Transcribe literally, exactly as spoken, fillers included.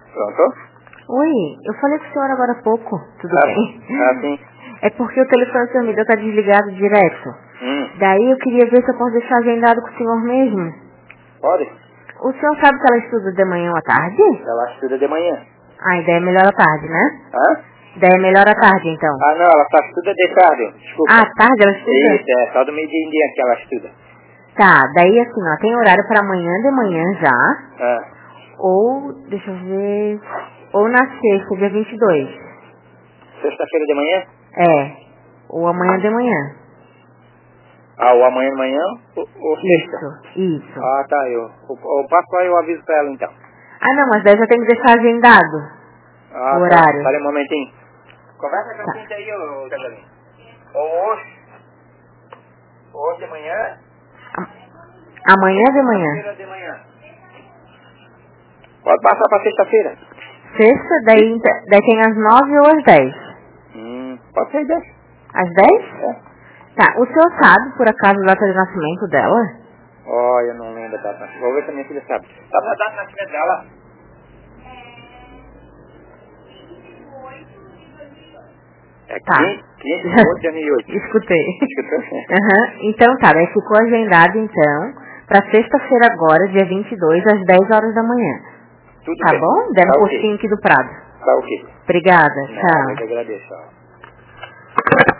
Pronto? Oi, eu falei com o senhor agora há pouco, tudo ah, bem? Ah, sim. É porque o telefone do senhor me deu tá desligado direto. Hum. Daí eu queria ver se eu posso deixar agendado com o senhor mesmo. Pode? O senhor sabe se ela estuda de manhã ou à tarde? Ela estuda de manhã. Ah, daí é melhor à tarde, né? Hã? Daí é melhor à tarde, então. Ah, não, ela só estuda de tarde. Desculpa. Ah, à tarde ela estuda? Isso, é só do meio-dia em dia que ela estuda. Tá, daí assim, ó, tem horário para amanhã de manhã já. Ah. Ou, deixa eu ver... Ou na sexta, dia vinte e dois. Sexta-feira de manhã? É, ou amanhã de manhã. Ah, ou amanhã de manhã ou, ou sexta? Isso, isso. Ah, tá, eu. O, o passo aí eu aviso pra ela então. Ah, não, mas daí já tem que deixar agendado Ah, o tá. horário. Espera um momentinho. Conversa com a Tá. gente aí, ô Casalino. Ou hoje, hoje de manhã, A- Amanhã de manhã. sexta-feira de manhã. Pode passar pra sexta-feira. Sexta, daí, daí tem às nove ou às dez. Hum, pode ser dez. Às dez? É. Tá, o senhor sabe, por acaso, a data de nascimento dela? Oh, eu não lembro a data. Vou ver se a minha filha sabe. Sabe a data de nascimento dela? É Tá. quinze de oito de dois mil e oito. Escutei. Escutou? Aham. Então tá, daí ficou agendado então pra sexta-feira agora, dia vinte e dois, às dez horas da manhã. Tudo Tá bem. bom? Deram Tá um ok. postinho aqui do Prado. Tá ok. Obrigada, Não, eu tchau. que agradeço. Ó.